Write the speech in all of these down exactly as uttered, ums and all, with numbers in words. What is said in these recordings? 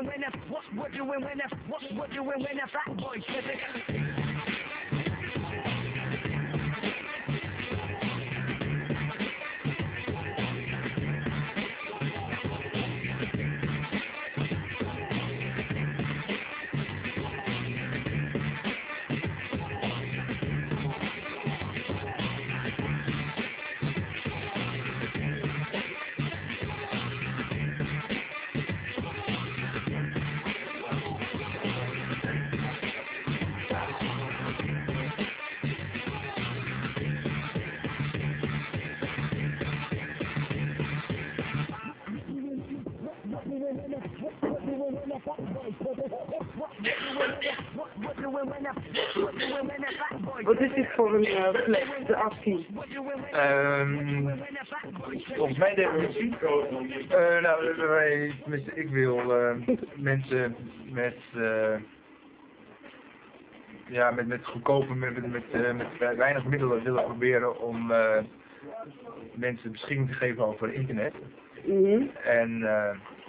doing when the what we're doing when the what we're doing when the fat boys with it. Wat is dit voor een uh, flex, de ASCII? Um, volgens mij democratie. Uh, nou, wij, tenminste, ik wil uh, mensen met, uh, ja, met, met goedkope, met, met, met, uh, met weinig middelen willen proberen om uh, mensen beschikking te geven over internet. Mm-hmm. En uh,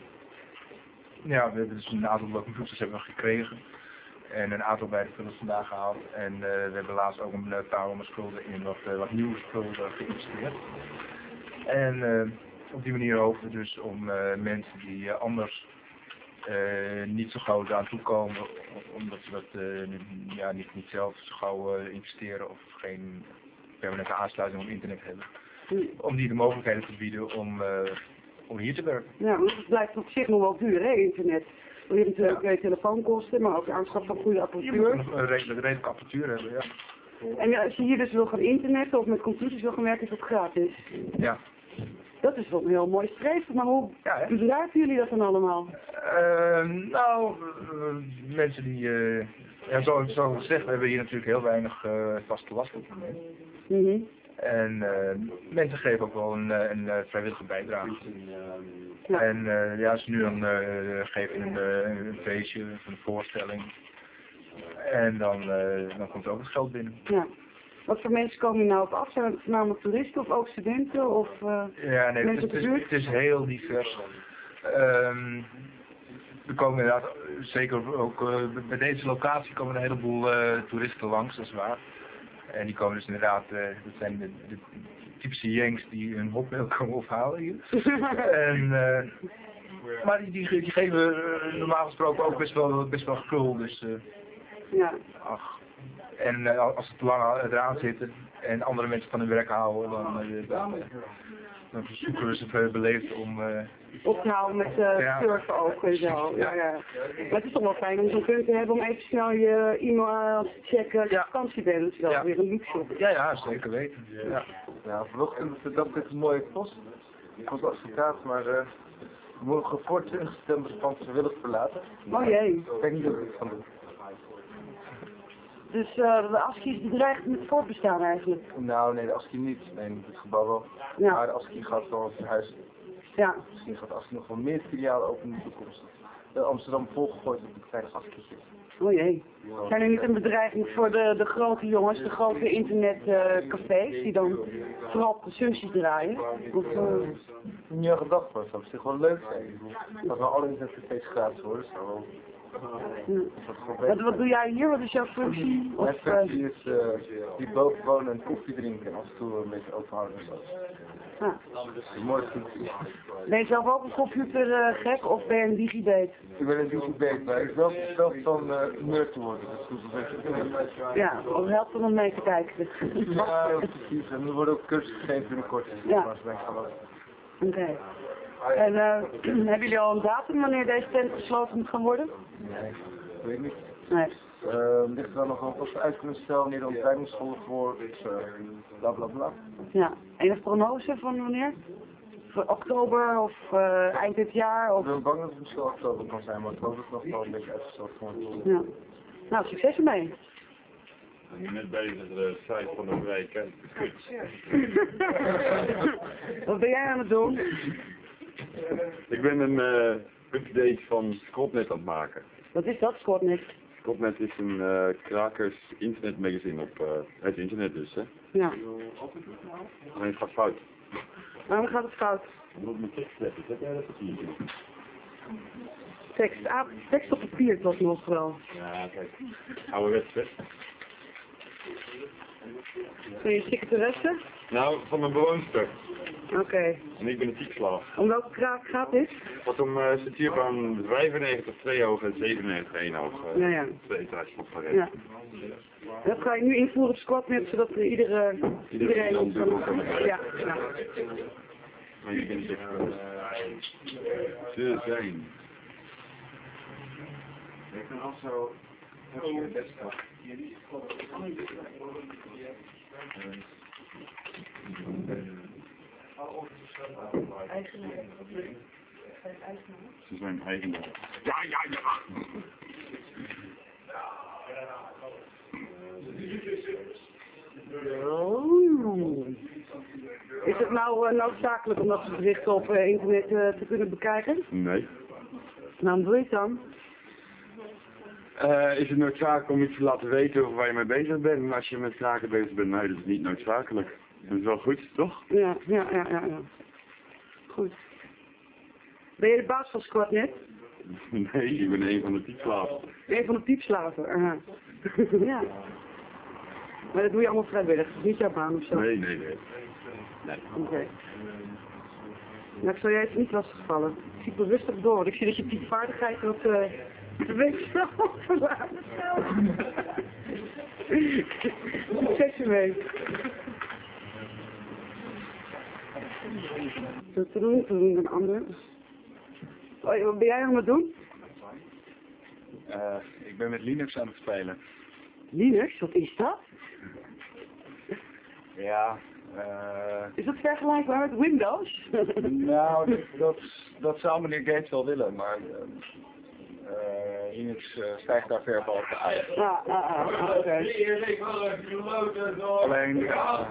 ja, we hebben dus een aantal computers hebben we gekregen. En een aantal bij de vullen vandaan gehaald. En uh, we hebben laatst ook een paar honderd spullen in wat, uh, wat nieuwe spullen geïnvesteerd. En uh, op die manier hopen we dus om uh, mensen die uh, anders uh, niet zo gauw aan toe komen, omdat ze dat uh, ja, niet, niet zelf zo gauw uh, investeren of geen permanente aansluiting op internet hebben. Om die de mogelijkheden te bieden om, uh, om hier te werken. Ja, want het blijft op zich nog wel duur, hè, internet. Je hebt natuurlijk ja. telefoonkosten, maar ook de aanschaf van goede apparatuur. Je moet een redelijke, redelijke apparatuur hebben, ja. En als je hier dus wil gaan internetten of met computers wil gaan werken, is dat gratis? Ja. Dat is wel een heel mooi streven, maar hoe ja, bedrijven jullie dat dan allemaal? Uh, nou, uh, mensen die, uh, ja, zoals zo gezegd, we hebben hier natuurlijk heel weinig uh, vaste lasten. Mm-hmm. En uh, mensen geven ook wel een, een, een vrijwillige bijdrage. Ja. En uh, ja, als ze nu dan uh, geven een, een feestje, een voorstelling. En dan, uh, dan komt er ook het geld binnen. Ja. Wat voor mensen komen hier nou op af? Zijn het voornamelijk toeristen of ook studenten of uh, ja, nee, mensen het, is, het is heel divers. Um, er komen inderdaad, zeker ook uh, bij deze locatie komen een heleboel uh, toeristen langs, dat is waar. En die komen dus inderdaad, uh, dat zijn de, de typische Yanks die een hopmeel komen ophalen hier. en, uh, maar die, die, die geven uh, normaal gesproken ook best wel, best wel gul, dus uh, ja. ach. En uh, als ze te lang eraan zitten en andere mensen van hun werk houden, dan, uh, dan, uh, dan verzoeken we ze beleefd om uh, op te houden met uh, ja. surfen ook en zo. Ja, ja. Maar het is toch wel fijn om zo'n punt te hebben om even snel je e-mail te checken als je op vakantie bent. Dat is wel ja. weer een luxe. Ja, ja, zeker weten. Ja, ja vanochtend dacht ik een mooie post. Ik was advocaat, maar uh, we mogen voor twintig september het pand vrijwillig verlaten. Oh jee. Ik weet niet of ik het kan doen. Dus uh, de ASCII is bedreigd met voortbestaan eigenlijk? Nou nee, de ASCII niet. Nee, het gebouw wel. Ja. Maar de ASCII gaat wel verhuizen. Ja. Misschien gaat de ASCII nog wel meer filialen openen in de toekomst. Uh, Amsterdam volgegooid op een kleine ASCII. O jee. Zijn er niet een bedreiging voor de, de grote jongens, de grote internetcafés, uh, die dan vooral consumpties draaien? Of, uh... niet aan gedacht, maar het zou op zich wel leuk zijn. Dat we alle internetcafés gratis worden, zou wel... Ja. Wat, wat doe jij hier? Wat is jouw functie? Mijn functie is uh, die boven wonen en koffie drinken en af en toe een beetje overhouden en zo. Ja. Dat is een mooie functie. Ben je zelf ook een computer uh, gek of ben je een digibate? Ik ben een digibate, maar ik wil zelf van uh, nerd te worden. Dus ja, om helpt om mee te kijken. Ja, precies. En er worden ook cursussen gegeven binnenkort. Ja. Oké. Okay. En uh, hebben jullie al een datum wanneer deze tent gesloten moet gaan worden? Nee, dat weet ik niet. Nee. Uh, ligt er dan nog wel wat uit kunnen stellen wanneer de ontwijkingsscholen voor is, uh, bla bla bla. Ja, en een prognose van wanneer? Voor oktober of uh, eind dit jaar? Of... Ik ben bang dat het misschien oktober kan zijn, maar ik hoop dat het nog wel een beetje uitgesteld wordt. Ja. Nou, succes ermee. Ik ben net bezig met de site van de wijk. Wat ben jij aan het doen? Ik ben een uh, update van Scotnet aan het maken. Wat is dat, Scotnet? Scotnet is een uh, krakers internetmagazine op uh, het internet dus, hè? Ja. Maar het gaat fout. Waarom gaat het fout? Ik moet mijn tekst zetten, zet jij dat hier? Tekst, ah, tekst op papier toch nog wel. Ja, kijk. Ouderwets, hè? Ben je secretaresse? Nou, van mijn bewoonster. Oké. Okay. En ik ben een typslaaf. Om welke kraak gaat dit? Wat om uh, zit hier van vijfennegentig twee hoog en zevenennegentig één hoog. Uh, ja, ja. Twee etages van Parijs. Ja. Dat ga je nu invoeren op Squadnet, zodat uh, iedere, iedereen... Dan dubbel kan ja, ja. Maar je bent echt... Ze zijn... Ik kan also... Ze zijn eigenaar. Ja, ja, ja! Oh. Is het nou uh, noodzakelijk om dat bericht op uh, internet uh, te kunnen bekijken? Nee. Nou, doe je het dan? Uh, is het noodzakelijk om iets te laten weten over waar je mee bezig bent? En als je met zaken bezig bent, nee, dat is niet noodzakelijk. Dat is wel goed, toch? Ja, ja, ja, ja. ja. Goed. Ben je de baas van Squadnet? Nee, ik ben een van de typslaven. Een van de typslaven, aha. Ja. Maar dat doe je allemaal vrijwillig, dat is niet jouw baan of zo? Nee, nee, nee. nee. Oké. Okay. Nou, ik zal jij even niet lastigvallen. Ik zie bewustig door, ik zie dat je typvaardigheid wat uh, een beetje snel verlaat. Succes ermee. Te doen, te doen, een ander. Oh, wat ben jij aan het doen? Uh, ik ben met Linux aan het spelen. Linux, wat is dat? Ja, uh... is dat vergelijkbaar met Windows? nou, dat, dat, dat zou meneer Gates wel willen, maar uh, uh, Linux uh, stijgt daar ver boven uit. Ah, ah, ah, oké. Okay. Alleen, uh,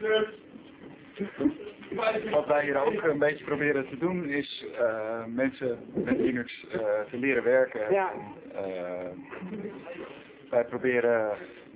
wat wij hier ook een beetje proberen te doen is uh, mensen met Linux uh, te leren werken. Ja. Uh, wij proberen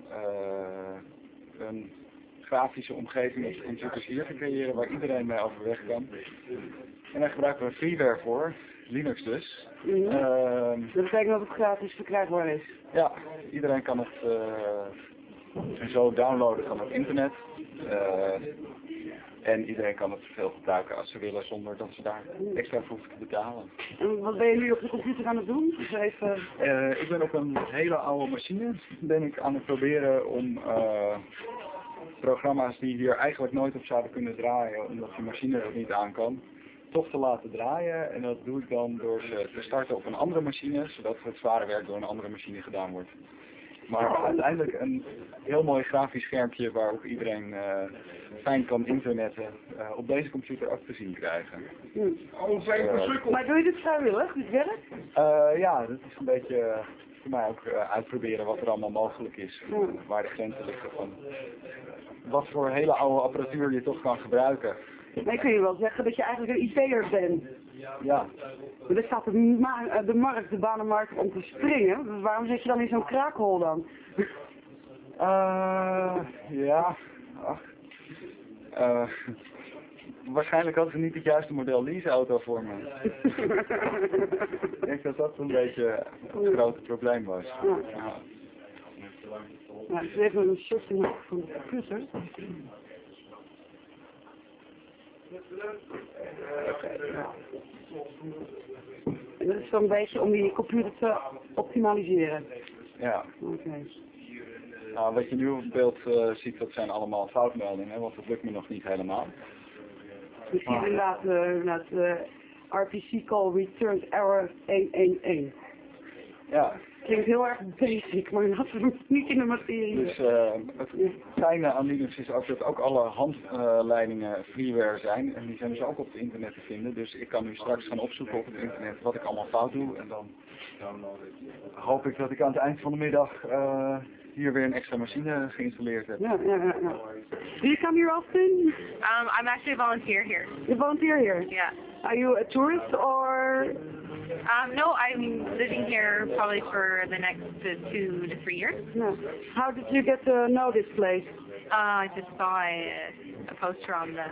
uh, een grafische omgeving op de computers hier te creëren waar iedereen mee overweg kan. En daar gebruiken we freeware voor, Linux dus. Mm-hmm. uh, dat betekent dat het gratis verkrijgbaar is? Ja, iedereen kan het uh, zo downloaden van het internet. Uh, En iedereen kan het veel gebruiken als ze willen, zonder dat ze daar extra voor hoeven te betalen. En wat ben je nu op de computer aan het doen? Dus even... uh, ik ben op een hele oude machine ben ik aan het proberen om uh, programma's die hier eigenlijk nooit op zouden kunnen draaien, omdat die machine er niet aan kan, toch te laten draaien. En dat doe ik dan door ze te starten op een andere machine, zodat het zware werk door een andere machine gedaan wordt. Maar uiteindelijk een heel mooi grafisch schermpje waarop iedereen uh, fijn kan internetten, uh, op deze computer ook te zien krijgen. Hmm. Uh, maar doe je dit vrijwillig, dit werk? Uh, ja, dat is een beetje uh, voor mij ook uh, uitproberen wat er allemaal mogelijk is. Uh, waar de grenzen liggen van wat voor hele oude apparatuur je toch kan gebruiken. Nee, kun je wel zeggen dat je eigenlijk een I T'er bent. Ja. Maar er staat de, ma de markt, de banenmarkt om te springen. Dus waarom zit je dan in zo'n kraakhol dan? Uh, ja, ach. Uh, waarschijnlijk hadden ze niet het juiste model leaseauto voor me. Ik denk dat dat een beetje het grote probleem was. Ja. Ja. Nou, dus even een shotje maken van de computer. Okay, ja. En dat is dan een beetje om die computer te optimaliseren. Ja. Oké. Okay. Nou, wat je nu op het beeld uh, ziet, dat zijn allemaal foutmeldingen, want dat lukt me nog niet helemaal. Dus hier inderdaad, uh, inderdaad uh, R P C call returns error honderdéén. Ja. Klinkt heel erg basic, maar laten we het niet in de materie. Dus uh, het fijne aan Linux is ook dat ook alle handleidingen uh, freeware zijn. En die zijn dus ook op het internet te vinden. Dus ik kan nu straks gaan opzoeken op het internet wat ik allemaal fout doe. En dan hoop ik dat ik aan het eind van de middag uh, hier weer een extra machine geïnstalleerd heb. Ja, ja, ja. ja. Do you come here often? Um, I'm actually a volunteer here. You volunteer here? Yeah. Are you a tourist or? Um, no, I'm living here probably for the next uh, two to three years. No. How did you get to know this place? Uh, I just saw a, a poster on the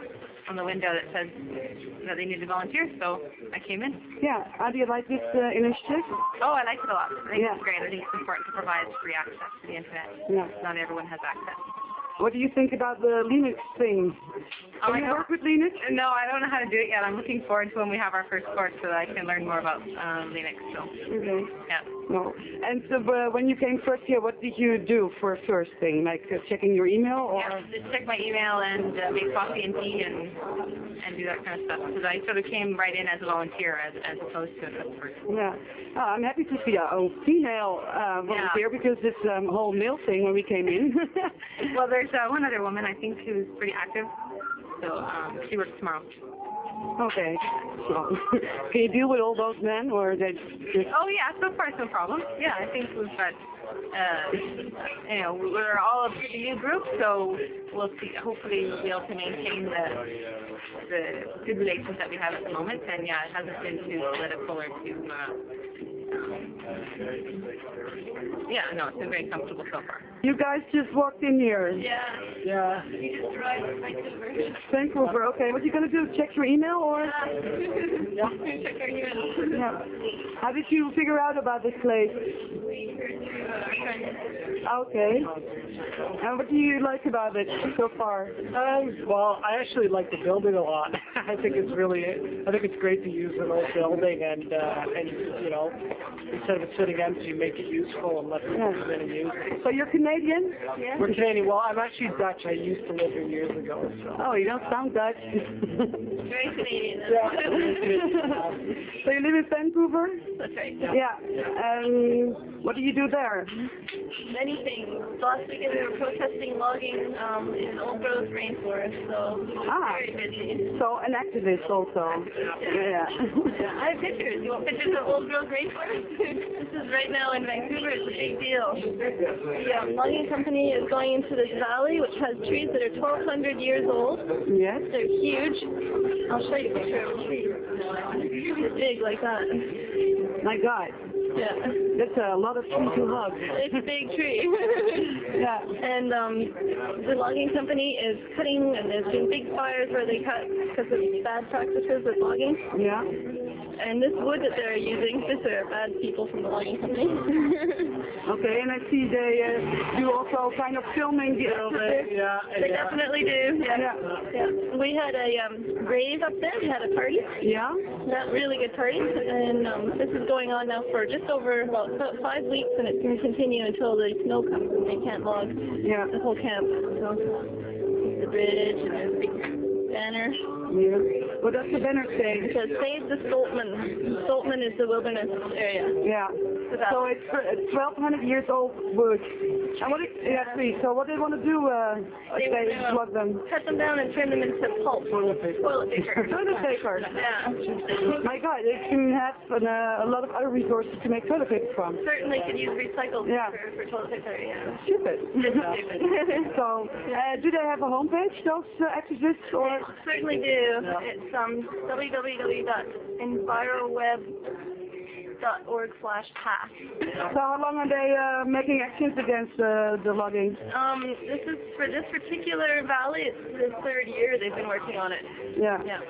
on the window that says that they needed volunteers, so I came in. Yeah. How do you like this uh, initiative? Oh, I liked it a lot. I think Yeah. it's great. I think it's important to provide free access to the internet. Yeah. Not everyone has access. What do you think about the Linux thing? Oh, Do I you don't- work with Linux? No, I don't know how to do it yet. I'm looking forward to when we have our first course so that I can learn more about um, Linux. So, Okay. yeah. No. And so, uh, when you came first here, what did you do for first thing? Like uh, checking your email or? Yeah, just check my email and uh, make coffee and tea and and do that kind of stuff. Because I sort of came right in as a volunteer as, as opposed to a person. Yeah. Oh, I'm happy to see a oh, female uh, volunteer because this um, whole male thing when we came in. Well, there's uh, one other woman I think who's pretty active. So um, she works tomorrow. Okay. So, can you deal with all those men or they just... Oh yeah, so far no problem. Yeah, I think we've got, uh, you know, we're all a pretty new group, so we'll see. Hopefully we'll be able to maintain the the good relations that we have at the moment. And yeah, it hasn't been too political or too. Uh, um, yeah, no, it's been very comfortable so far. You guys just walked in here. Yeah. Yeah. We just arrived at Vancouver. Vancouver. Okay. What are you gonna do? Check your email or? Yeah. Check our email. Yeah. How did you figure out about this place? Okay. And what do you like about it so far? Um, well, I actually like the building a lot. I think it's really, I think it's great to use an old building and, uh, and you know, instead of it sitting empty, make it useful and let people Yeah. come in and use it. So you're Canadian? Yeah. We're Canadian. Well, I'm actually Dutch. I used to live here years ago. So. Oh, you don't sound Dutch. Very Canadian. So you live in Vancouver? That's right. Yeah. Um, what do you do there? Many things. Last weekend we were protesting logging um, in old growth rainforest, so Ah. very busy. So an activist also. Yeah. Yeah, I have pictures. You want pictures of old growth rainforest? This is right now in Vancouver. It's a big deal. The um, logging company is going into this valley, which has trees that are twelve hundred years old. Yes. They're huge. I'll show you a picture of a tree. It's big like that. My God. Yeah. That's a lot of trees to hug. It's a big tree. Yeah. And um, the logging company is cutting, and there's been big fires where they cut because of bad practices with logging. Yeah. And this wood that they're using, these are bad people from the logging company. Okay, and I see they uh, do also kind of filming the Yeah. They definitely do. Yeah. Yeah. Yeah. We had a um, rave up there. We had a party. Yeah. That really good party. And um, this is going on now for just over well, about five weeks, and it's going to continue until the snow comes and they can't log Yeah. the whole camp. So the bridge and there's a big banner. Yeah. What does the banner It say? says save the Stoltman. Stoltman is the wilderness area. Yeah. So it's uh, twelve hundred years old wood. And what? It, yeah, see. So what they want to do? Uh, They they wanna plug them. cut them down and turn them into pulp. Toilet paper. Toilet paper. Toilet paper. Yeah. My God, they can have an, uh, a lot of other resources to make toilet paper from. Certainly could use recycled Yeah. paper for toilet paper, yeah. Stupid. Stupid. So, uh, do they have a homepage, those uh, activists, or? Certainly do. It's um, w w w dot enviroweb dot org slash path. So how long are they uh, making actions against uh, the logging? Um, this is for this particular valley. It's the third year they've been working on it. Yeah. Yeah.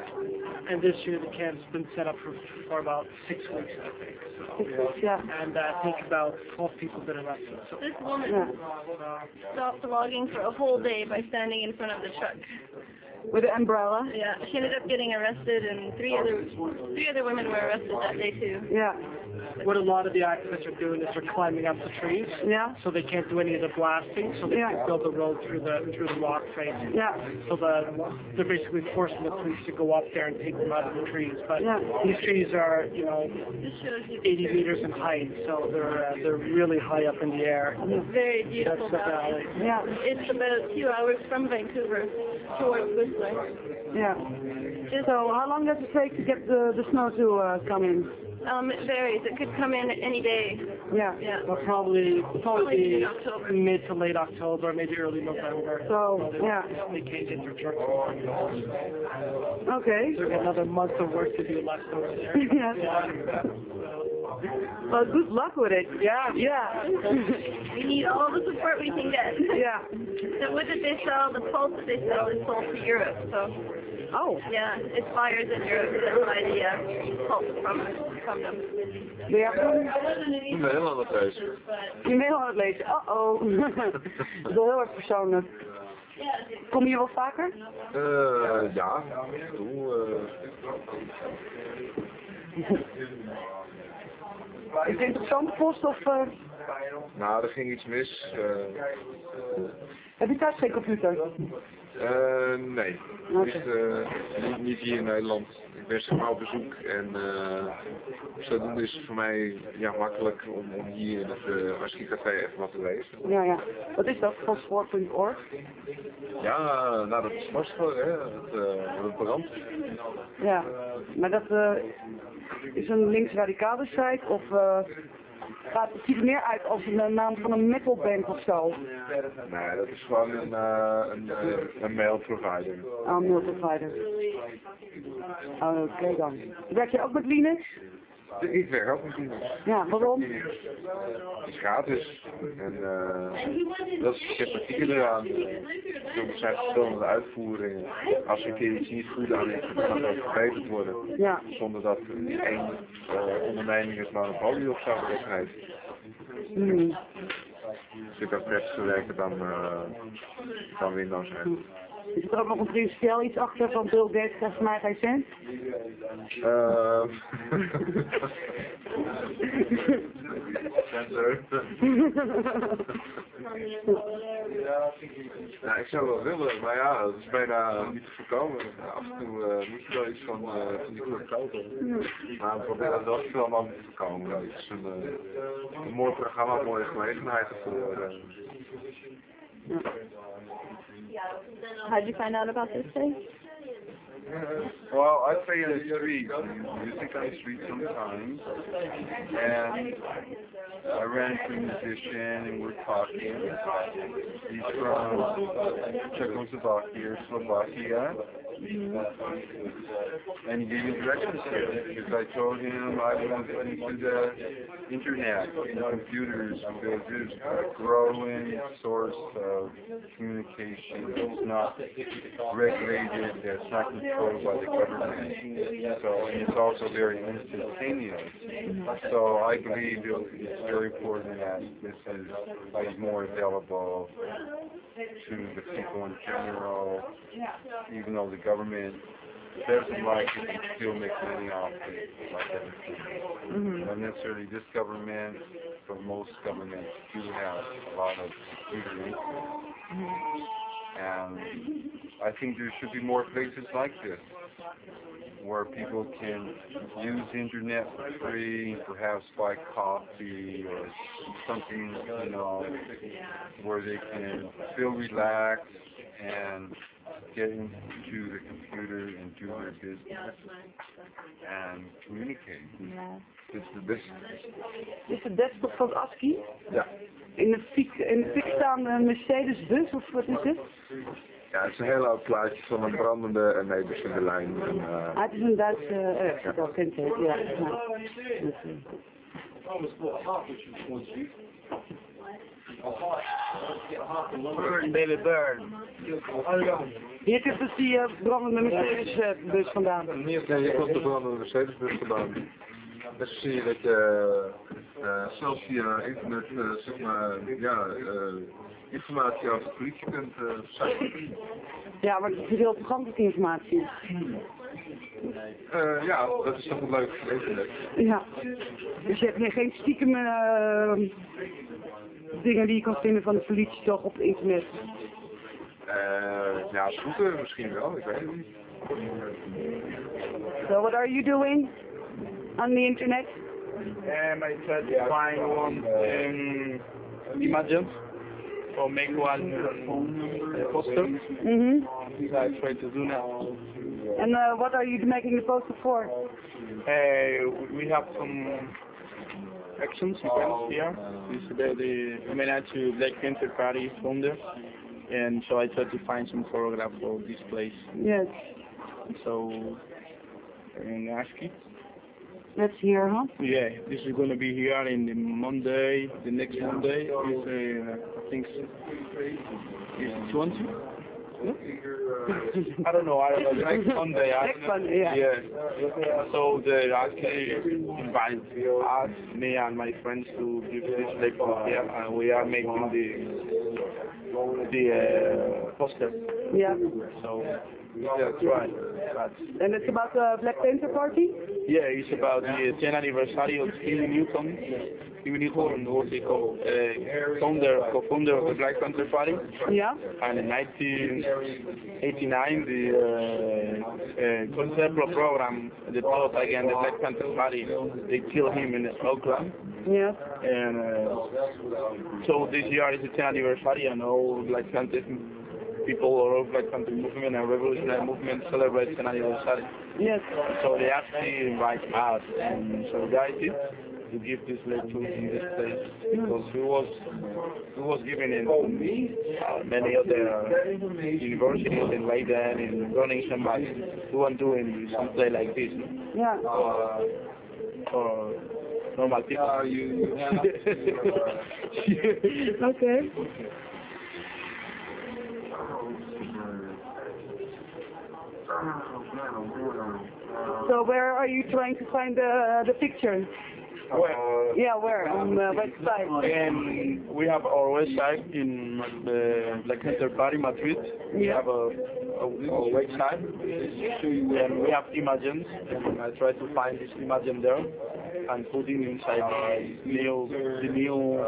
And this year the camp's been set up for, for about six weeks, I think. So, Yeah. and uh, I think about twelve people been arrested. So. This woman Yeah. stopped the logging for a whole day by standing in front of the truck. With the umbrella? Yeah, she ended up getting arrested, and three other three other women were arrested that day too. Yeah. What a lot of the activists are doing is they're climbing up the trees, Yeah. so they can't do any of the blasting, so they Yeah. can build the road through the through the rock face. Yeah. So the, they're basically forcing the police to go up there and take them out of the trees. But Yeah. these trees are, you know, This shows you eighty meters in height, so they're uh, they're really high up in the air. very That's beautiful the valley. valley. Yeah. It's about two hours from Vancouver towards Whistler. Yeah. So how long does it take to get the, the snow to uh, come in? Um, it varies. It could come in any day. Yeah. Yeah. Well, probably probably be mid-October. mid to late October, maybe early November. So, yeah. They can't get their trucks. Okay. They've got another month of work to do left over there. Yeah. Yeah. Well, good luck with it. Yeah. Yeah. We need all the support we can get. Yeah. The wood that they sell, the pulp that they sell is sold to Europe, so Oh. Yeah, it's fires in Europe. That's why the uh, pulp from from them. Ben jij groen? Ik ben heel aan het lezen. Je mail aan het lezen. Uh-oh. Dat is wel heel erg persoonlijk. Kom je hier wel vaker? Uh, ja, doe. Is het interessant post of... Uh... Nou, er ging iets mis. Uh, Heb je thuis geen computer? uh, nee, Okay. niet, uh, niet, niet hier in Nederland. Ik ben zeg maar op bezoek en uh, zodoende is het voor mij ja, makkelijk om, om hier in het uh, ASCII-café even wat te lezen. Ja, ja. Wat is dat? fosfor punt org? Ja, nou dat is fosfor, hè, het, uh, het brandt. Ja, maar dat uh, is een linksradicale site of uh, gaat, het ziet er meer uit als een naam van een metalband of zo? Nee, dat is gewoon een, uh, een, uh, een mail provider. Ah, een mail provider. Oh, oké okay dan. Werk je ook met Linux? Ik werk ook met Linux. Ja, waarom? Het is gratis. En uh, dat is het sympathieke eraan. Er zijn verschillende uitvoeringen. Als een keer iets niet goed aan is, dan kan het ook verbeterd worden. Ja. Zonder dat één uh, onderneming het monopolie op zou hebben heeft. Hmm. Dus ik heb prettiger werken dan, uh, dan Windows heeft. Is er ook nog een principieel iets achter van Bill Gates krijgt van mij geen cent? Uh, nou, ik zou wel willen, maar ja, dat is bijna niet te voorkomen. Af en toe uh, moet je wel iets van, uh, van die club kopen. Maar we proberen dat zo wel mogelijk te voorkomen. Het is een, uh, een mooi programma, een mooie gelegenheid ervoor. Uh. How did you find out about this thing? Well, I play in the street, music on the street sometimes, and I ran into a musician and we're talking. He's from Czechoslovakia, Slovakia, and he gave me directions here because I told him I was into the internet and computers because it's a growing source of communication. It's not regulated, it's not controlled by the government. So, and it's also very instantaneous. So I believe it's very important that this is like more available to the people in general, even though the government doesn't like it, it still makes money off it, like everything. Mm-hmm. Not necessarily this government, but most governments do have a lot of computer. Mm-hmm. And I think there should be more places like this, where people can use internet for free, perhaps buy coffee or something, you know, where they can feel relaxed and get into the computer and do their business and communicate. Ja. Dit is de beste. Is de desktop van ASCII? Ja. In de fik, in de fik staande Mercedes-bus of wat is het? Ja, het is een heel oud plaatje van een brandende en Nederlandse lijn. En, uh... ah, het is een Duitse, uh, ja. Dat kent het, ja. ja. Dus, uh... Baby bird. Hier komt dus die uh, brandende Mercedes-bus vandaan. Nee, je komt de brandende Mercedes-bus vandaan. Dus zie je dat je uh, zelfs via internet uh, zeg maar, ja, uh, informatie over de politie kunt uh, verzamelen. Ja, maar het is heel toegankelijke informatie. Uh, ja, dat is toch een leuk internet. Ja, dus je hebt geen stiekem uh, dingen die je kan vinden van de politie toch op het internet? Uh, ja, zoeken misschien wel, ik weet het niet. So what are you doing on the internet? Um, I tried to find one um, images or make one uh, poster. Mm-hmm. So I try to do now. And uh, what are you making the poster for? Uh, we have some actions events here. This is the, the Humana to Black Panther Party founder. And so I try to find some photograph for this place. Yes. So, in ASCII. That's here, huh? Yeah, this is going to be here in the Monday, the next Monday is, uh, I think, is twenty. I don't know. I don't know. Next Sunday. I Next Sunday, yeah. Yeah. So they actually invite us, me and my friends, to give this lecture here, and we are making the the uh, poster. Yeah. So yeah, that's right. That's, And it's about the Black Panther Party? yeah, it's about the tenth anniversary of Stevie Newton. Stevie Newton was the co- uh, founder, co-founder of the Black Panther Party. Yeah. And in nineteen eighty-nine, the uh, uh, conceptual program, the plot against the Black Panther Party, they killed him in Oakland. Yeah. And uh, so this year is the tenth anniversary, and all Black Panther people or Black Panther movement and revolutionary movement celebrate tenth anniversary. Yes. So they actually invite us and solidarity to give this lecture in this place, because we was we was given in uh, many other universities in Leiden, in Groningen, but we weren't doing some play like this. Yeah. Uh, for normal people. Okay. So where are you trying to find the the picture? Where? Yeah, where? On the website. And we have our website in the Black Panther Party Madrid. We have a, a, a website, and we have images, and I try to find this image there and put it inside the new the new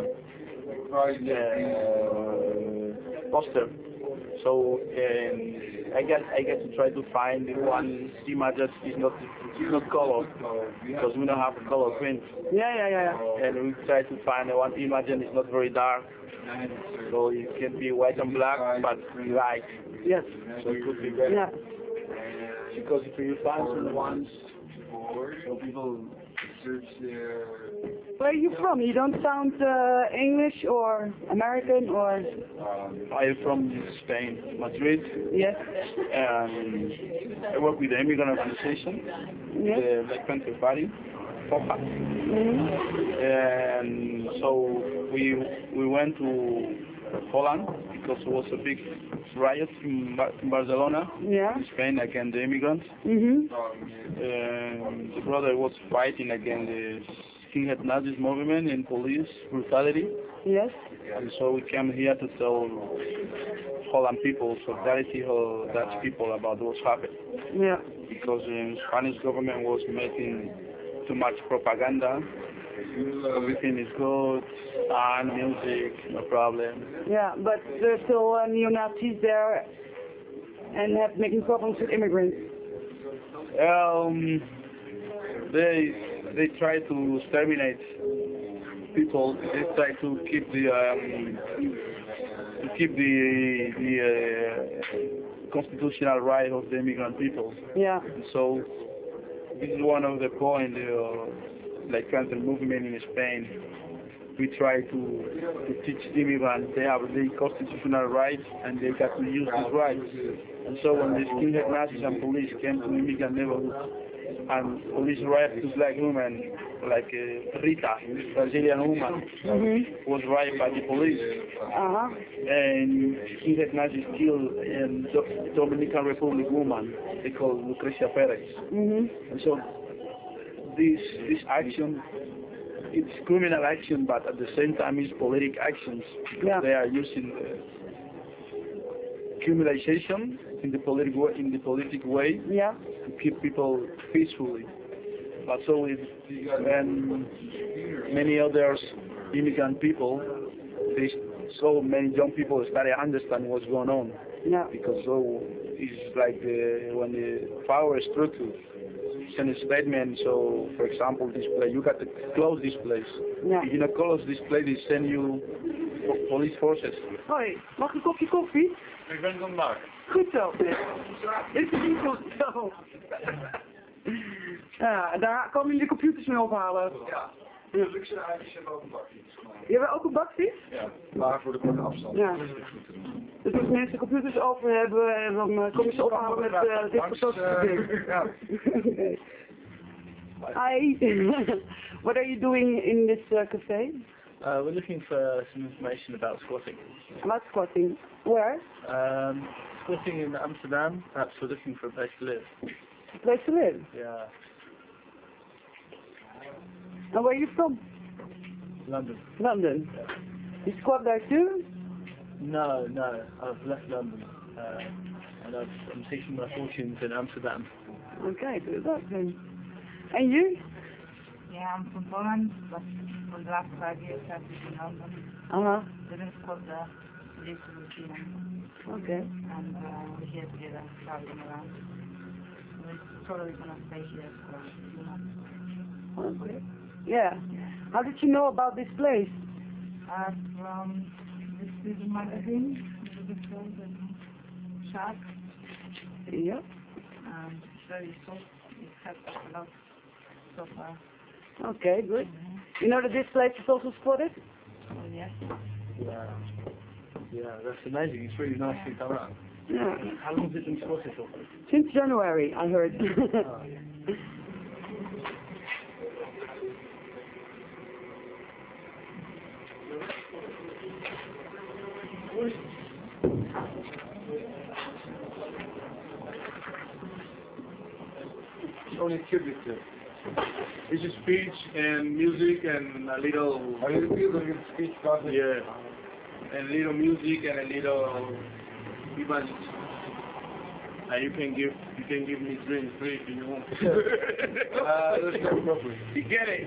uh, poster. So um, I get I get to try to find one image that is not is not colored, because we don't have a color print. Yeah, yeah, yeah. yeah. And we try to find one image and it's not very dark, so it can be white and black, but light. Yes. So it could be better. Yeah. Because if you find some ones, so people search their. Where are you from? You don't sound uh, English or American or... Um, I'm from Spain, Madrid. Yes. Um, I work with the immigrant organization, Yes. the Black Panther Party, FOPA. Mm-hmm. And so we we went to Holland because there was a big riot in, Bar in Barcelona, Yeah. in Spain, against the immigrants. Mm-hmm. Um, the brother was fighting against the skinhead Nazis movement and police brutality. Yes. And so we came here to tell Holland people, solidarity of Dutch people about what's happened. Yeah. Because the Spanish government was making too much propaganda. Everything is good, and music, no problem. Yeah, but there's still uh, neo-Nazis there and have making problems with immigrants. Um, they they try to exterminate people. They try to keep the um, to keep the the uh, constitutional right of the immigrant people. Yeah. So this is one of the points, uh, like Panther movement in Spain. We try to to teach immigrants they have the constitutional rights and they got to use these rights. And so when the skinhead Nazis and police came to immigrant neighborhoods and police raped to black women, like uh, Rita, Brazilian woman, Mm-hmm. was raped by the police. Uh-huh. And skinhead Nazis killed a Dominican Republic woman they call Lucrecia Perez. Mm-hmm. And so this this action, it's criminal action, but at the same time it's politic actions. Yeah. They are using uh, criminalization in the political way, in the politic way Yeah. to keep people peacefully. But so with and many others immigrant people, they, so many young people started understand what's going on. Yeah. Because so it's like the, when the power structure send a statement. So for example, this place you got to close this place. Yeah. If you not close this place, they send you po police forces. Hoi, mag ik een kopje koffie? Ik ben het aan het maken. Goed zo. Dit is niet goed zo. Ja, daar komen jullie de computers mee ophalen. Ja. Dus ik zit eigenlijk ook een bakje. Je hebt ook een bakfiets? Ja, maar voor de korte afstand. Ja. Dus als mensen computers over hebben, dan uh, kom je ze ophalen met uh, dit persoonsgebied. Ja. Hi. What are you doing in this uh, cafe? Uh, we're looking for some information about squatting. About squatting. Where? Um, squatting in Amsterdam. Perhaps we're looking for a place to live. A place to live? Yeah. And where are you from? London. London. You squat there too? No, no. I've left London. Uh, and I've, I'm seeking my fortunes in Amsterdam. Okay, good luck then. And you? Yeah, I'm from Poland, but for the last five years I've been in London. Uh-huh. Didn't squat there, lived in New Zealand. Okay. And uh, we're here together, traveling around. We're probably gonna stay here for a few months. Okay. Yeah. How did you know about this place? Uh, from this little magazine, the big called Shark. Yeah. Um, it's very useful. It helped us a lot so far. Okay, good. You know that this place is also spotted? Oh, yes. Yeah. Yeah, that's amazing. It's really nice to come around. Yeah. How long has it been spotted for? Since January, I heard. Oh. Only tribute to. It's a speech and music and a little. Are you doing a speech about it? Yeah. And a little music and a little event. And you can give you can give me drinks free if you want. uh, that's no problem. You get it.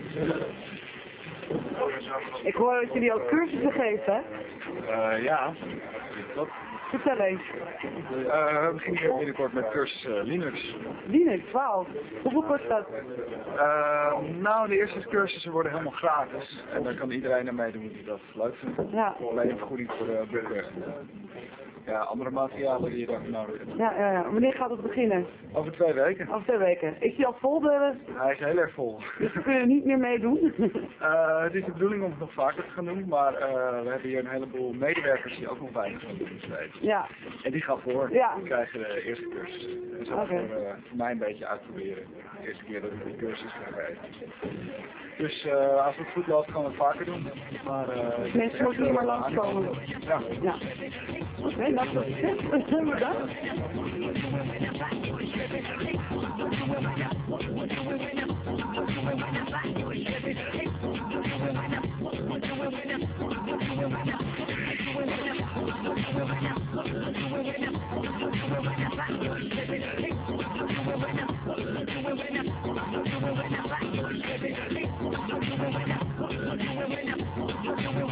Ik hoor dat jullie ook cursussen geven, hè? Uh, ja, klopt. Vertel eens. Uh, we beginnen binnenkort met cursus uh, Linux. Linux, wauw. Hoeveel kost dat? Uh, nou, de eerste cursussen worden helemaal gratis. En daar kan iedereen aan meedoen die dat leuk vindt. Ja. Alleen een vergoeding voor de boeken. Ja, andere materialen die je daarvoor nodig hebt. Ja, ja, ja. Wanneer gaat het beginnen? Over twee weken. Over twee weken. Is die al vol? De... Hij is heel erg vol. Dus we kunnen niet meer meedoen? uh, het is de bedoeling om het nog vaker te gaan doen, maar uh, we hebben hier een heleboel medewerkers die ook nog weinig gaan doen steeds. Ja. En die gaan voor. Ja. Die krijgen de eerste cursus. En zo Okay. voor, uh, voor mij een beetje uitproberen. De eerste keer dat ik die cursus ga krijgen. Dus uh, als het goed loopt, gaan we het vaker doen. Maar, uh, mensen moeten niet meer langskomen. Ja. Ja. Oké, okay, dat is het. Bedankt. We're